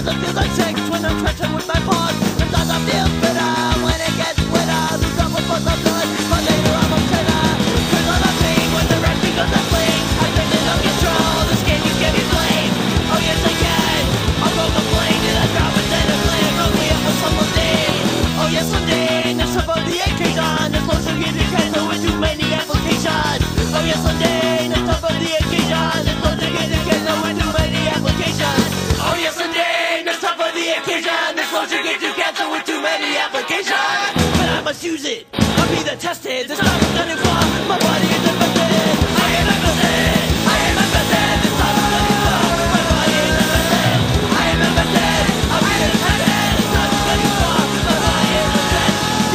it feels like sex when I'm stretching with my paws. Sometimes I feel bitter when it gets wetter. Lose up with the blood, but later I'm a sinner. Cause all the pain when the rest becomes a fling. I turn it on control, this game you give me blame. Oh yes I can, I'll go complain till I drop it in a flame. Roll me up with some mundane. Oh yes someday, that's about the occasion. There's lotion you can do with too many applications. Oh yes someday, that's about the occasion. There's lotion you can do with too many applications. Oh yes someday, that's about the occasion. There's lotion you can do with too many applications. But I must use it, I'll be the tested. There's not done it for, my body is infected. I am infested, I am infested. There's not done it for, my body is infested. I am infested, I'll be the tested. There's not done it for, my body is infested.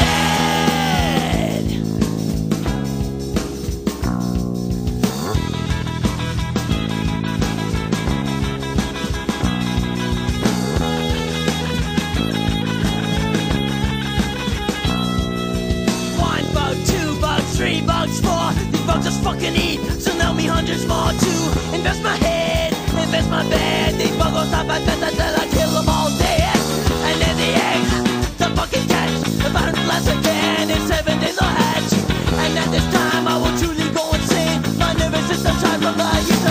One bug, two bugs, three bugs, four. These bugs just fucking eat, so now me hundreds more to invest my head, invest my bed. These bugs will stop at that until I kill them all dead. And then the eggs, the fucking catch. About as last I can, in 7 days I'll hatch. And at this time I will truly go insane. My nervous system tries to lie.